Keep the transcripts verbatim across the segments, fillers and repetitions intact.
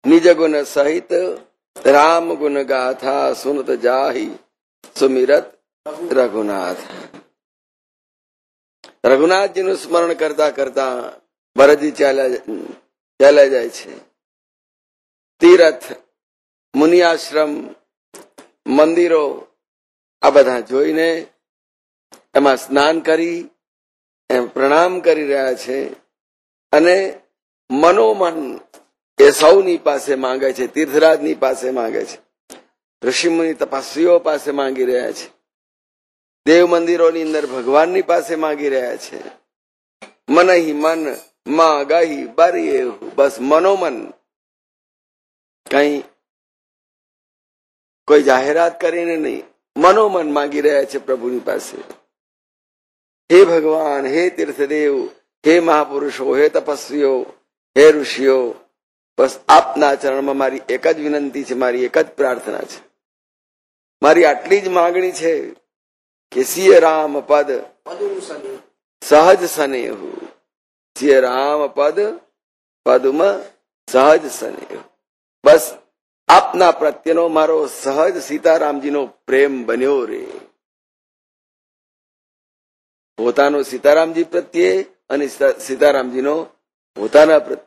निज गुण सहित राम गुण गाथा सुनत जाहि सुमिरत रघुनाथ। રઘુનાથજીનું સ્મરણ કરતા કરતા ભરતજી ચાલ્યા ચાલ્યા જાય છે. તીર્થ, મુનિઆશ્રમ, મંદિરો આ બધા જોઈને એમાં સ્નાન કરી એમ પ્રણામ કરી રહ્યા છે અને મનોમન એ સૌની પાસે માંગે છે, તીર્થરાજની પાસે માંગે છે, ઋષિમુનિ તપસ્વીઓ પાસે માંગી રહ્યા છે, દેવ મંદિરોની અંદર ભગવાનની પાસે માંગી રહ્યા છે. મનહી મન માં ગહી બરી, બસ મનોમન, કઈ કોઈ જાહેરાત કરીને નહીં, મનોમન માંગી રહ્યા છે પ્રભુની પાસે. હે ભગવાન, હે તીર્થદેવ, હે મહાપુરુષો, હે તપસ્વીઓ, હે ઋષિઓ, બસ આપના ચરણમાં મારી એક જ વિનંતી છે, મારી એક જ પ્રાર્થના છે, મારી આટલી જ માંગણી છે કે સિય રામ પદ સહજ સનેહુ, સિય રામ પદ પદમ સહજ સનેહુ. બસ આપના પ્રત્યેનો મારો સહજ સીતારામજીનો પ્રેમ બન્યો રે. પોતાનો સીતારામજી પ્રત્યે અને સીતારામજીનો પોતાના પ્રત્યે.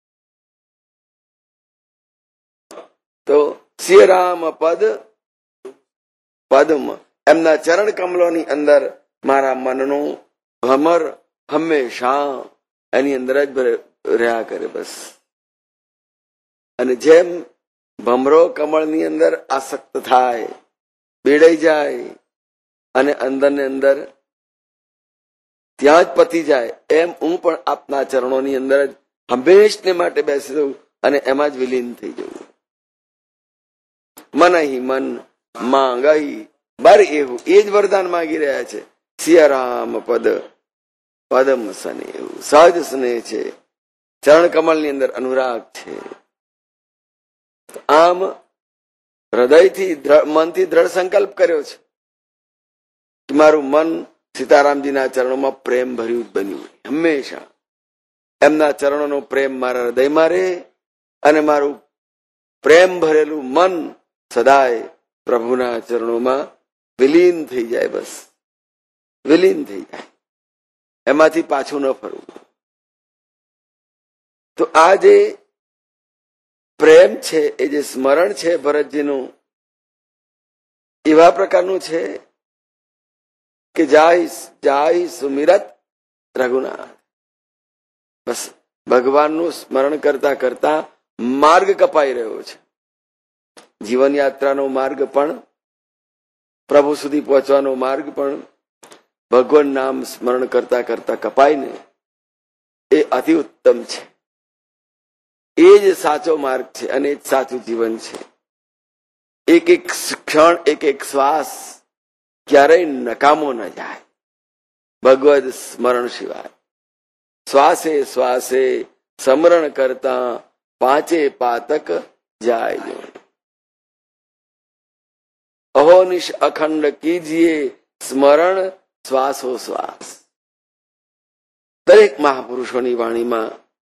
તો સિય રામ પદ પદ્મ, એમના ચરણ કમલોની અંદર મારા મનનું ભમર હંમેશા એની અંદર જ રહ્યા કરે બસ. અને જેમ ભમરો કમળની અંદર આસક્ત થાય, બેડાઈ જાય અને અંદર ને અંદર ત્યાં જ પતી જાય, એમ હું પણ આપના ચરણોની અંદર જ હંમેશને માટે બેસી દઉં અને એમાં જ વિલીન થઈ જવું. મનહી મન માંગહી બર, એવું એ જ વરદાન માંગી રહ્યા છે. સિય રામ પદ પદમ સ્નેહ, સહજ સ્નેહ છે, ચરણ કમળની અંદર અનુરાગ છે. આમ હૃદયથી મનથી દ્રઢ સંકલ્પ કર્યો છે કે મારું મન સીતારામજીના ચરણોમાં પ્રેમ ભર્યું બન્યું હંમેશા. એમના ચરણોનો પ્રેમ મારા હૃદયમાં રહે અને મારું પ્રેમ ભરેલું મન સદાય પ્રભુના ચરણોમાં વિલીન થઈ જાય, બસ વિલીન થઈ જાય, એમાંથી પાછું ન ફરવું. તો આ જે પ્રેમ છે, એ જે સ્મરણ છે ભરતજીનું, એવા પ્રકારનું છે કે જાય જાય સુમિરત રઘુનાથ. બસ ભગવાનનું સ્મરણ કરતા કરતા માર્ગ કપાઈ રહ્યો છે. જીવન યાત્રાનો માર્ગ પણ, પ્રભુ સુધી પહોંચવાનો માર્ગ પણ ભગવાન નામ સ્મરણ કરતા કરતા કપાય ને, એ અતિ ઉત્તમ છે. એ જ સાચો માર્ગ છે અને એ જ સાચું જીવન છે. એક એક ક્ષણ, એક એક શ્વાસ ક્યારેય નકામો ન જાય ભગવદ સ્મરણ સિવાય. શ્વાસે શ્વાસે સ્મરણ કરતા પાંચે પાતક જાય. અહોનિશ અખંડ કીજીએ સ્મરણ શ્વાસો શ્વાસ. દરેક મહાપુરુષોની વાણીમાં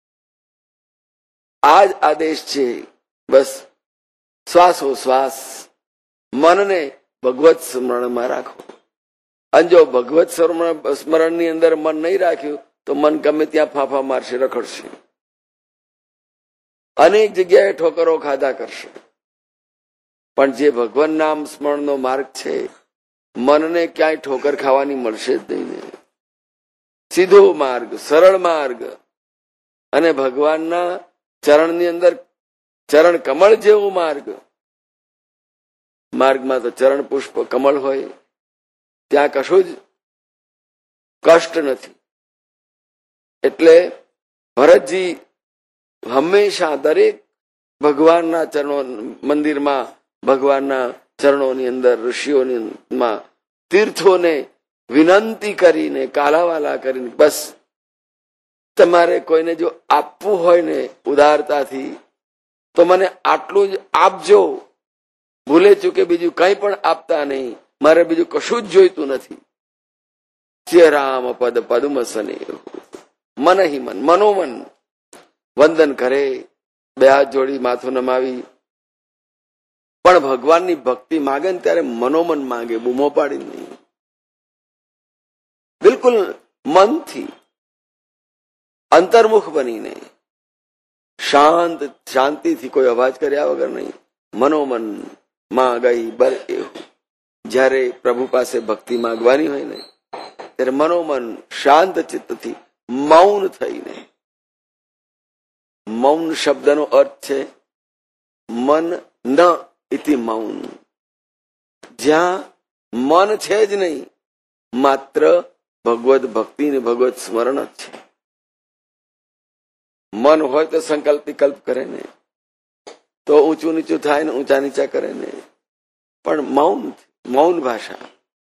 આ જ આદેશ છે. બસ શ્વાસો શ્વાસ મનને ભગવત સ્મરણમાં રાખો. અને જો ભગવત સ્મરણની અંદર મન નહીં રાખ્યું તો મન ગમે ત્યાં ફાંફા મારશે, રખડશે, અનેક જગ્યાએ ઠોકરો ખાધા કરશે. પણ જે ભગવાન નામ સ્મરણનો માર્ગ છે, મનને ક્યાંય ઠોકર ખાવાની મળશે જ નહીં. સીધો માર્ગ, સરળ માર્ગ અને ભગવાનના ચરણની અંદર ચરણ કમળ જેવો માર્ગ. માર્ગમાં તો ચરણ પુષ્પ કમળ હોય, ત્યાં કશું જ કષ્ટ નથી. એટલે ભરતજી હંમેશા દરેક ભગવાનના ચરણો મંદિરમાં, ભગવાનના ચરણોની અંદર, ઋષિઓની માં, તીર્થોને વિનંતી કરીને, કાલાવાલા કરીને, બસ તમારે કોઈને જો આપવું હોય ને ઉદારતાથી, તો મને આટલું જ આપજો, ભૂલે ચૂકે બીજું કંઈ પણ આપતા નહીં, મારે બીજું કશું જ જોઈતું નથી. સિય રામ પદ પદ્મ સ્નેહ, મનહી મન, મનોમન વંદન કરે બે હાથ જોડી માથું નમાવી પણ ભગવાનની ભક્તિ માગે ને ત્યારે મનોમન માગે, બૂમો પાડી નહીં, બિલકુલ મનથી અંતર્મુખ બનીને શાંત શાંતિથી કોઈ અવાજ કર્યા વગર નહીં, મનોમન માં ગઈ બર એવું. જયારે પ્રભુ પાસે ભક્તિ માંગવાની હોય ને ત્યારે મનોમન શાંત ચિત્તથી મૌન થઈને, મૌન શબ્દનો અર્થ છે મન ન ઇતિ મૌન, જ્યાં મન છે જ નહીં, માત્ર ભગવદ ભક્તિ ને ભગવત સ્મરણ જ છે. મન હોય તો સંકલ્પ વિકલ્પ કરે ને, તો ઊંચું નીચું થાય ને ઊંચા નીચા કરે ને, પણ મૌન મૌન ભાષા,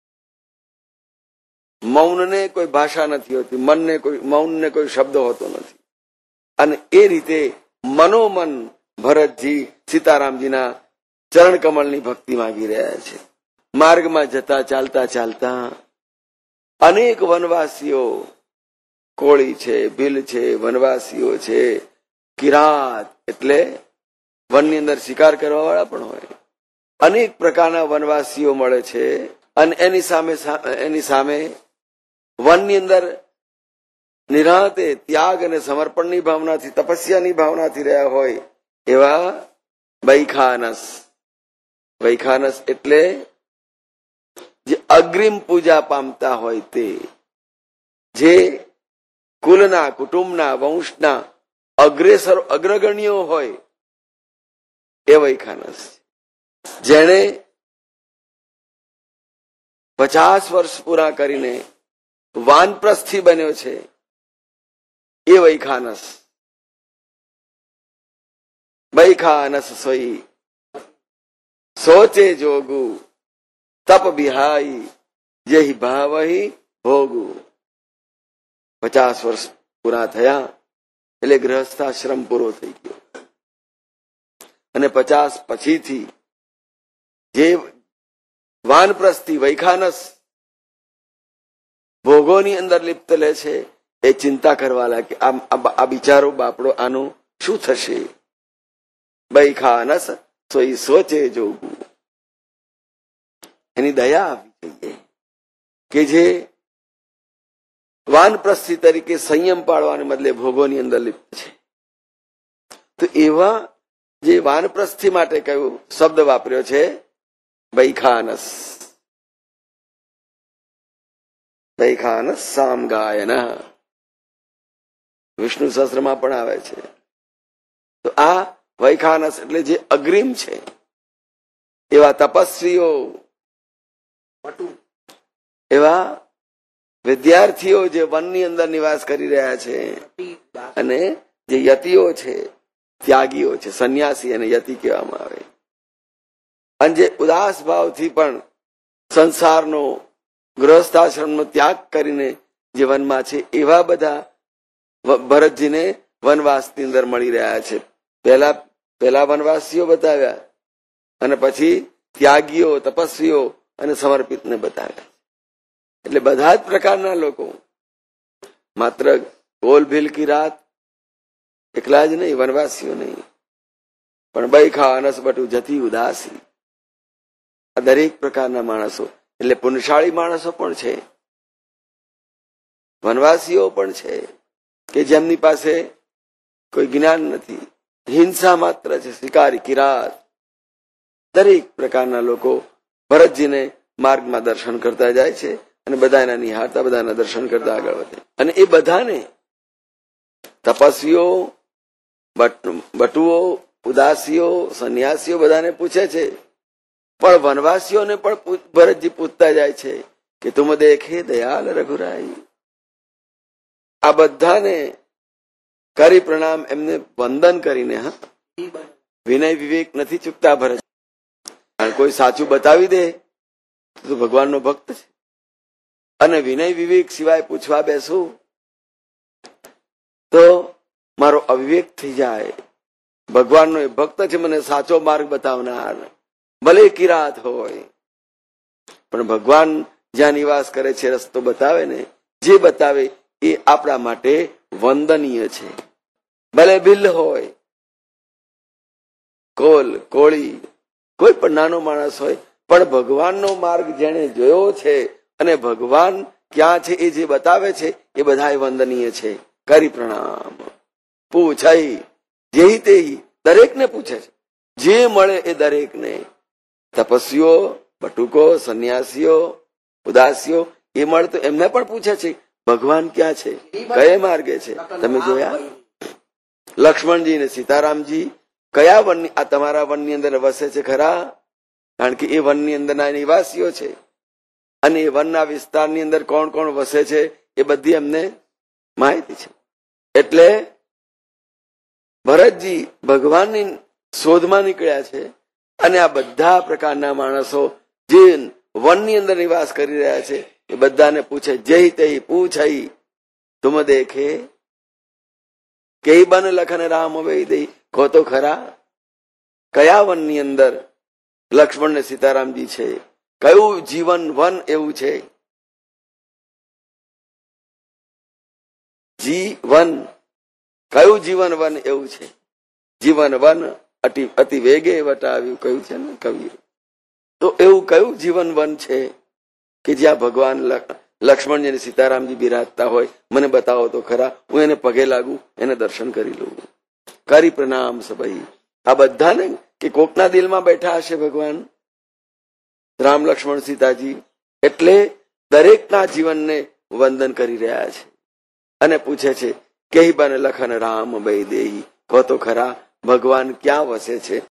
મૌનને કોઈ ભાષા નથી હોતી, મનને કોઈ મૌનને કોઈ શબ્દ હોતો નથી. અને એ રીતે મનોમન ભરતજી સીતારામજીના ચરણ કમળની ભક્તિ માંગી રહ્યા છે. માર્ગમાં જતા ચાલતા ચાલતા અનેક વનવાસીઓ, કોળી છે, ભીલ છે, વનવાસીઓ છે, કિરાત એટલે વનની અંદર શિકાર કરવા વાળા પણ હોય, અનેક પ્રકારના વનવાસીઓ મળે છે. અને એની સામે એની સામે વનની અંદર નિરાંતે ત્યાગ અને સમર્પણની ભાવનાથી, તપસ્યાની ભાવનાથી રહ્યા હોય એવા વૈખાનસ. વૈખાનસ એટલે જે અગ્રિમ પૂજા પામતા હોય તે, જે કુલના, કુટુંબના, વંશના અગ્રેસર અગ્રગણ્યો હોય એ વૈખાનસ. જેણે પચાસ વર્ષ પૂરા કરીને વાનપ્રસ્થી બન્યો છે એ વૈખાનસ. વૈખાનસ સોઈ સોચે જોગુ તપ બિહાઈ જેહી ભાવહી ભોગુ. પચાસ વર્ષ પૂરા થયા એટલે ગૃહસ્થાશ્રમ પૂરો થઈ ગયો, અને પચાસ પછીથી જે વાનપ્રસ્થી વૈખાનસ ભોગોની અંદર લિપ્ત લે છે એ ચિંતા કરવા લાગે, આ બિચારો બાપડો આનું શું થશે. વૈખાનસ સોઈ સોચે જોગું. એની દયા આવી જોઈએ કે જે વાનપ્રસ્થી તરીકે સંયમ પાળવાને બદલે ભોગોની અંદર લિપ્ત છે. તો એવા જે વાનપ્રસ્થી માટે કયો શબ્દ વાપર્યો છે વૈખાનસ. વૈખાનસ સામગાયન વિષ્ણુ સહસ્ત્રમાં પણ આવે છે. તો આ વૈખાનસ એટલે જે અગ્રીમ છે એવા તપસ્વીઓ, એવા વિદ્યાર્થીઓ જે વનની અંદર નિવાસ કરી રહ્યા છે, અને જે યતિઓ છે, ત્યાગીઓ છે, સંન્યાસી અને યતિ કહેવામાં આવે, અને જે ઉદાસ ભાવથી પણ સંસારનો, ગૃહસ્થાશ્રમનો ત્યાગ કરીને જે વનમાં છે એવા બધા ભરતજીને વનવાસની અંદર મળી રહ્યા છે. પહેલા પહેલા વનવાસીઓ બતાવ્યા અને પછી ત્યાગીઓ, તપસ્વીઓ અને સમર્પિતને બતાવ્યા. એટલે બધા જ પ્રકારના લોકો, માત્ર ગોલ ભીલ કી રાત એકલા જ નહીં, વનવાસીઓ નહીં, પણ બૈખા અનસ બટુ જતી ઉદાસી, આ દરેક પ્રકારના માણસો. એટલે પુણ્યશાળી માણસો પણ છે, વનવાસીઓ પણ છે કે જેમની પાસે કોઈ જ્ઞાન નથી, હિંસા માત્ર છે, શિકારી, કિરાત, દરેક પ્રકારના લોકો ભરતજીને માર્ગમાં દર્શન કરતા જાય છે અને બધા એના નિહાળતા, બધાના દર્શન કરતા આગળ વધે. અને એ બધાને તપસ્વીઓ, બટુઓ, ઉદાસીઓ, સંન્યાસીઓ બધાને પૂછે છે, પણ વનવાસીઓને પણ ભરતજી પૂછતા જાય છે કે તુમ દેખે દયાલ રઘુરાઈ. આ બધાને કરી પ્રણામ, એમને વંદન કરીને, હા, વિનય વિવેક નથી ચૂકતા ભરત. કોઈ સાચું બતાવી દે તો ભગવાનનો ભક્ત છે, અને વિનય વિવેક સિવાય પૂછવા બેસું તો મારો અવિવેક થઈ જાય. ભગવાનનો એ ભક્ત છે, મને સાચો માર્ગ બતાવનાર, ભલે કિરાત હોય, પણ ભગવાન જ્યાં નિવાસ કરે છે, રસ્તો બતાવે ને, જે બતાવે એ આપણા માટે વંદનીય છે. ભલે ભીલ હોય, કોલ કોળી કોઈ પણ નાનો માણસ હોય પણ ભગવાનનો માર્ગ જેને જોયો છે અને ભગવાન ક્યાં છે એ જે બતાવે છે એ બધા વંદનીય છે. કરી પ્રણામ. પૂછાઈ જે તે દરેકને પૂછે છે, જે મળે એ દરેકને. તપસ્વીઓ, બટુકો, સંન્યાસીઓ, ઉદાસીઓ એ મળે તો એમને પણ પૂછે છે ભગવાન ક્યાં છે, કયા માર્ગે છે. તમે જોયા લક્ષ્મણજી ને સીતારામજી કયા વન, આ તમારા વનની અંદર વસે છે ખરા? કારણ કે એ વનની અંદરના નિવાસીઓ છે અને એ વનના વિસ્તારની અંદર કોણ કોણ વસે છે એ બધી એમને માહિતી છે. એટલે ભરતજી ભગવાનની શોધમાં નીકળ્યા છે અને આ બધા પ્રકારના માણસો જે વનની અંદર નિવાસ કરી રહ્યા છે એ બધાને પૂછે જય તે પૂછાઈ તુમ દેખે કે બન લખન રામ વૈ દઈ. કહો તો ખરા કયા વનની અંદર લક્ષ્મણ ને સીતારામજી છે, કયું જીવન વન એવું છે? જીવન કયું જીવન વન એવું છે? જીવન વન અતિ અતિ વેગે વટાવ્યું કયું છે ને કવિ. તો એવું કયું જીવન વન છે કે જ્યાં ભગવાન લક્ષ્મણજી અને સીતારામજી બિરાજતા હોય? મને બતાવો તો ખરા, હું એને પગે લાગુ, એને દર્શન કરી લઉં. કરી પ્રણામ સભાઈ. આ બધાને કે કોકના દિલમાં બેઠા હશે ભગવાન રામ, લક્ષ્મણ, સીતાજી, એટલે દરેકના જીવનને વંદન કરી રહ્યા છે અને પૂછે છે કે બન લખન રામ વૈ દેહી. કહો તો ખરા ભગવાન ક્યાં વસે છે?